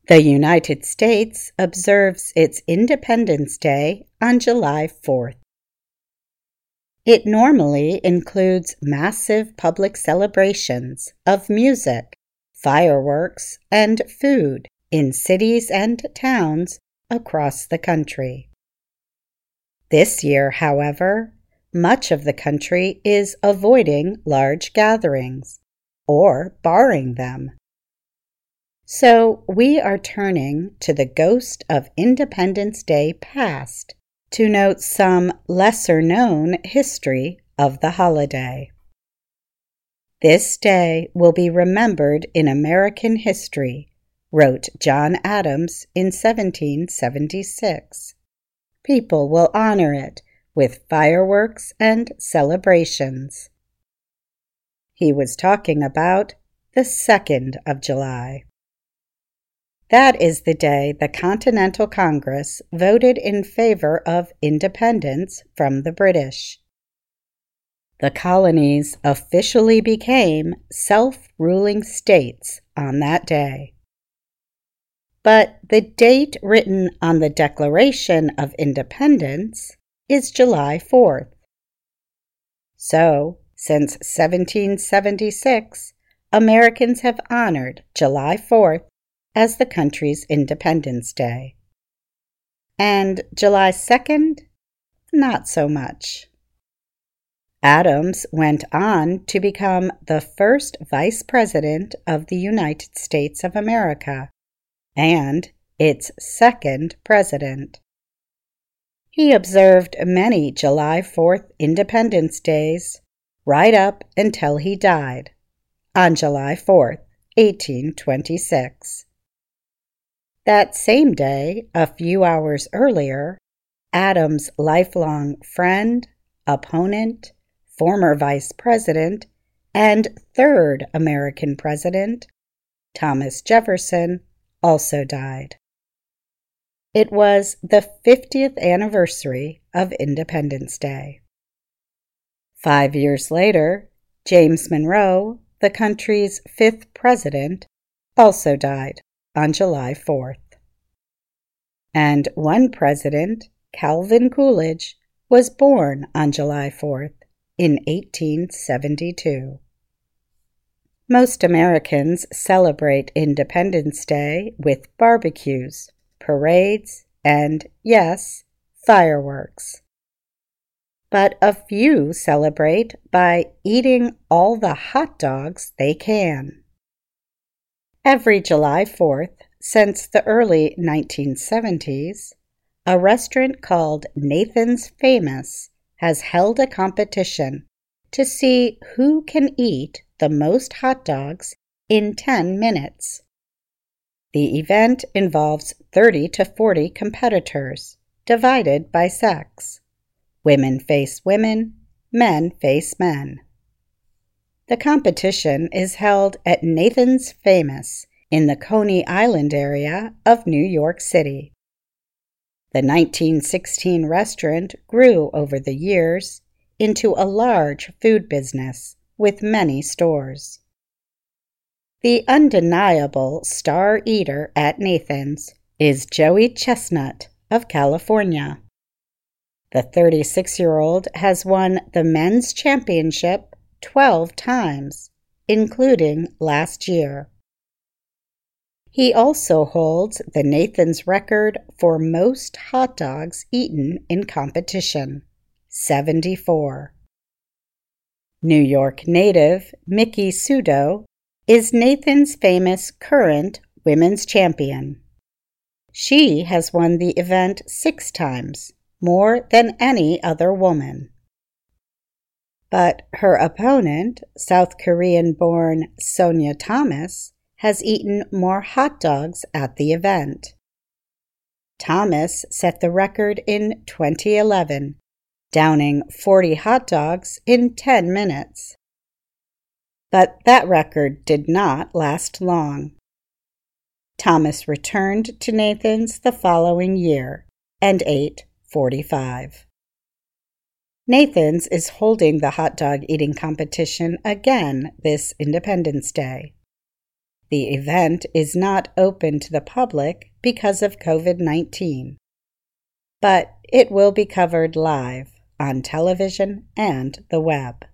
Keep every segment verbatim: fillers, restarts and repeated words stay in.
The United States observes its Independence Day on July fourth. It normally includes massive public celebrations of music, fireworks, and food in cities and towns across the country. This year, however, much of the country is avoiding large gatherings or barring them. So we are turning to the ghost of Independence Day past to note some lesser-known history of the holiday. This day will be remembered in American history, wrote John Adams in seventeen seventy-six. People will honor it with fireworks and celebrations. He was talking about the second of July. That is the day the Continental Congress voted in favor of independence from the British. The colonies officially became self-ruling states on that day. But the date written on the Declaration of Independence is July fourth. So, since seventeen seventy-six, Americans have honored July fourth as the country's Independence Day. And July second? Not so much. Adams went on to become the first Vice President of the United States of America and its second president. He observed many July fourth Independence Days right up until he died on July fourth, eighteen twenty-six. That same day, a few hours earlier, Adams' lifelong friend, opponent, former vice president, and third American president, Thomas Jefferson, also died. It was the fiftieth anniversary of Independence Day. Five years later, James Monroe, the country's fifth president, also died on July fourth. And one president, Calvin Coolidge, was born on July fourth in eighteen seventy-two. Most Americans celebrate Independence Day with barbecues, parades, and, yes, fireworks. But a few celebrate by eating all the hot dogs they can. Every July fourth, since the early nineteen seventies, a restaurant called Nathan's Famous has held a competition to see who can eat the most hot dogs in ten minutes. The event involves thirty to forty competitors, divided by sex. Women face women, men face men. The competition is held at Nathan's Famous in the Coney Island area of New York City. The nineteen sixteen restaurant grew over the years into a large food business with many stores. The undeniable star eater at Nathan's is Joey Chestnut of California. The thirty-six-year-old has won the men's championship twelve times, including last year. He also holds the Nathan's record for most hot dogs eaten in competition, seventy-four. New York native Miki Sudo is Nathan's Famous current women's champion. She has won the event six times, more than any other woman. But her opponent, South Korean-born Sonia Thomas, has eaten more hot dogs at the event. Thomas set the record in twenty eleven, downing forty hot dogs in ten minutes. But that record did not last long. Thomas returned to Nathan's the following year and ate forty-five. Nathan's is holding the hot dog eating competition again this Independence Day. The event is not open to the public because of COVID nineteen, but it will be covered live on television and the web.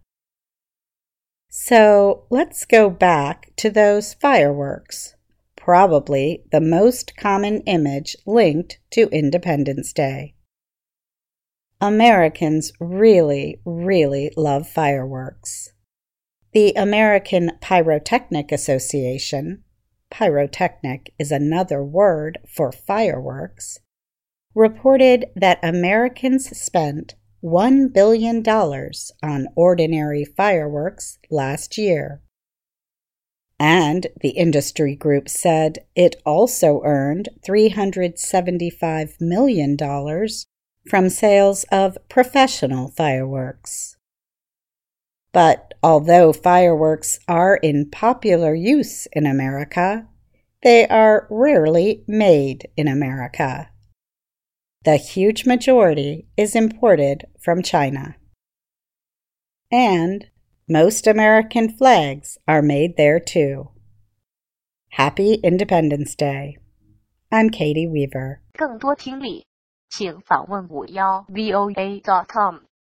So let's go back to those fireworks, probably the most common image linked to Independence Day. Americans really, really love fireworks. The American Pyrotechnic Association, pyrotechnic is another word for fireworks, reported that Americans spent one billion dollars on ordinary fireworks last year. And the industry group said it also earned three hundred seventy-five million dollars from sales of professional fireworks. But although fireworks are in popular use in America, they are rarely made in America. The huge majority is imported from China. And most American flags are made there too. Happy Independence Day. I'm Katie Weaver. 更多听力，请访问五幺 V O A dot com。